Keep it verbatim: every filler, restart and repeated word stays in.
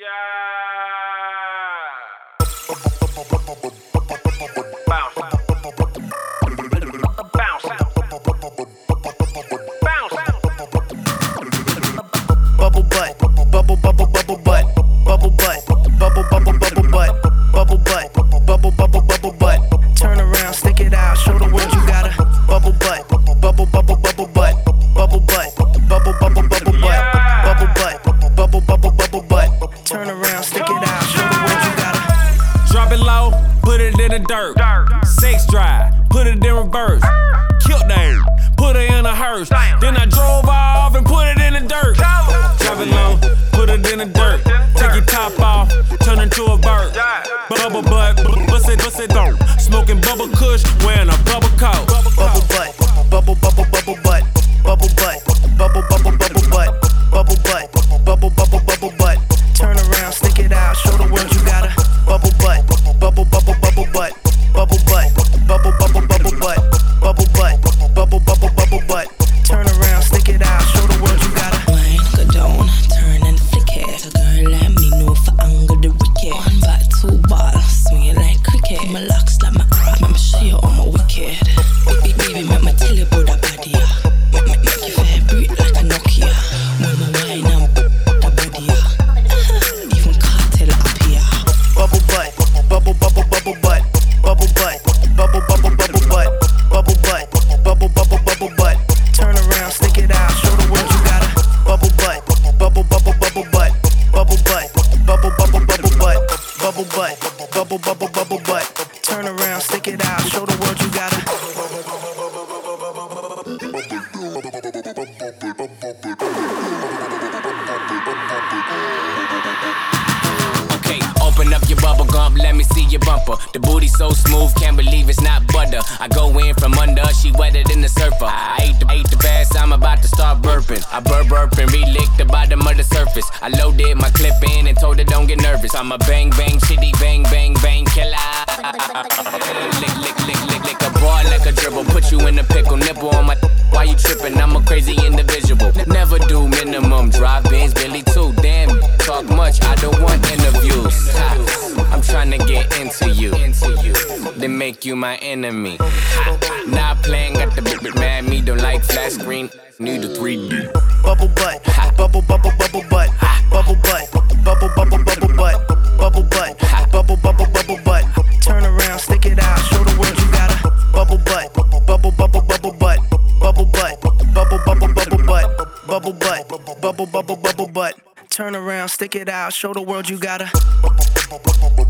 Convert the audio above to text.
Bounce. Bounce. Bounce. Bubble butt, bubble bubble bubble butt, bubble butt, bubble bubble bubble butt, bubble butt, bubble bubble bubble butt. Turn around, stick it out, show the world you got a bubble butt, bubble bubble bubble butt, bubble butt, bubble bubble bubble butt, bubble butt, bubble bubble bubble butt. Turn around, stick it out, show the world you got a. Drop it low, put it in the dirt. Sex drive, put it in reverse. Killed them, put it in a hearse. Then I drove off and put it in the dirt. Drop it low, put it in the dirt. Take your top off, turn into a bird. Bubble butt, bust it, bust it dope. Smoking bubble kush, wearing a bubble coat. Bubble butt, bubble bubble bubble butt, bubble butt, bubble bubble bubble butt, bubble butt, bubble bubble bubble butt. Turn around, stick it out, show the world you got a bubble butt, bubble bubble bubble butt, bubble butt, bubble bubble bubble butt, bubble butt, bubble bubble bubble butt. Turn around, stick it out, show the world you got a. Wine, go down, turn and flick it. A girl let me know for anger the wicked. One back, two ball, swing it like cricket. My locks like my crop, make me show you all my wicked. Baby, baby, make me tell you about that body, yeah. Make, make, make you vibrate like a Nokia. When my wine and that body, yeah. Even cartel up here. Bubble butt, bubble bubble bubble butt, bubble butt, bubble bubble bubble butt, bubble butt, bubble bubble bubble butt. Turn around, stick it out, show the world you got a bubble butt, bubble bubble bubble butt, bubble butt, bubble bubble bubble butt, bubble butt, bubble bubble bubble butt. Turn around, stick it out, show the world you got a. Okay, open up your bubble gum, let me see your bumper. The booty so smooth, can't believe it's not butter. I go in from under, she wetter than the surfer. I ate the, ate the bass, I'm about to start burping. I burp burp and re-lick the bottom of the surface. I loaded my clip in and told her don't get nervous. I'm a bang bang shitty bang bang bang killer. Lick lick lick lick lick a ball like a dribble. Put you in a pickle, nipple on my. Why you tripping? I'm a crazy individual. Never do minimum. Drive Benz, Billy too. Damn, talk much. I don't want interviews. Ha, I'm trying to get into you. Then make you my enemy. Ha, not playing, got the big bit mad. Me don't like flat screen. Need a three D. Bubble butt, bubble bubble bubble butt, bubble butt, bubble bubble bubble butt, bubble butt, bubble bubble bubble butt. Turn around, stick it out, show the world you got a bubble butt, bubble bubble bubble butt, bubble butt, bubble bubble bubble butt, bubble butt, bubble bubble bubble butt. Turn around, stick it out, show the world you got a.